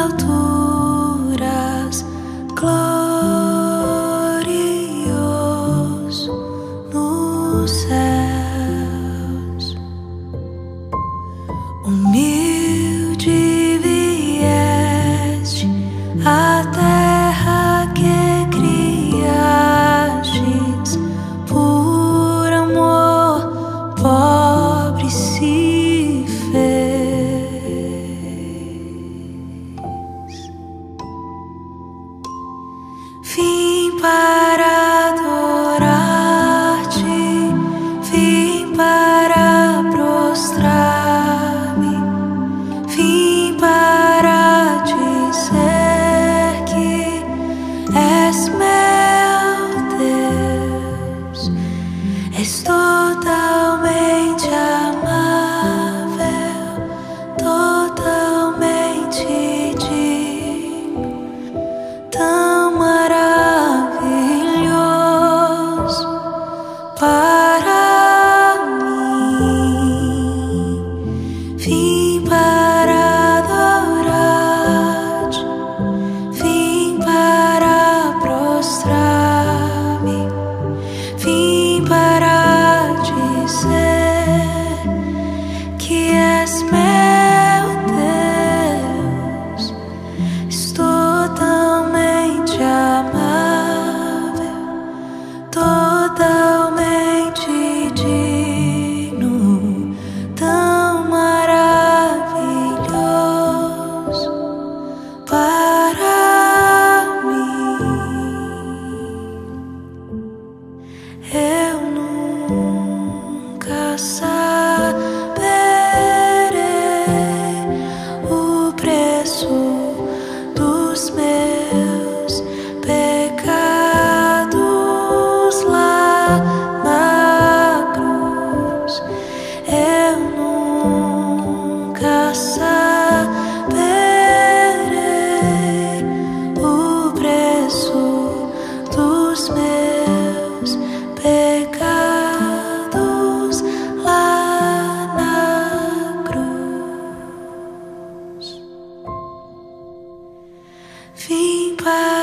alturas, glorioso nos céus. Humilde vieste a terra que criastes, por amor pobre se fez. Vim para adorar-te, vim para prostrar-me, vim para dizer que és meu Deus. És totalmente amável, totalmente digno, tão maravilhoso para mim. Vim para adorar-te, vim para prostrar-me, vim para dizer que és meu Deus. És totalmente amável, totalmente digno, tão maravilhoso para mim. Eu nunca saberei o preço dos meus pecados lá na cruz. Eu nunca saberei o preço dos meus pecados lá na cruz. Vim para